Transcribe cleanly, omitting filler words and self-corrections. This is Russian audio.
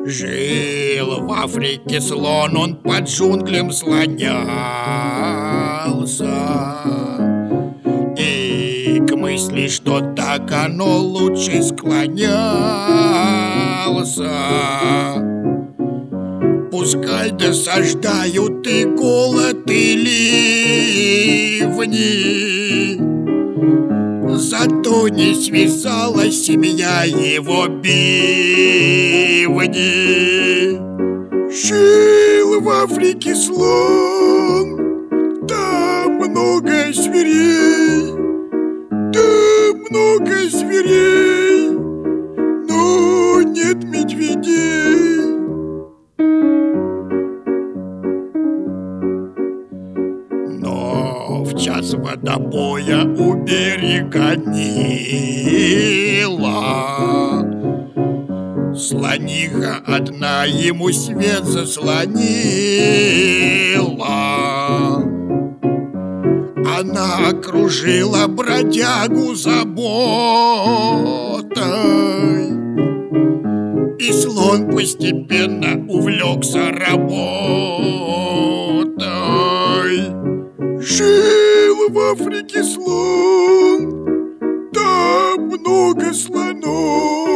Жил в Африке слон, он по джунглям слонялся, и к мысли, что так оно лучше, склонялся. Пускай досаждают и голод, и ливни, зато не связала семья его бивни. Жил в Африке слон, там много зверей, но нет медведей. Но в час водопоя у берега Нила слониха одна ему свет заслонила. Она окружила бродягу заботой, и слон постепенно увлекся работой. Жил в Африке слон, там много слонов,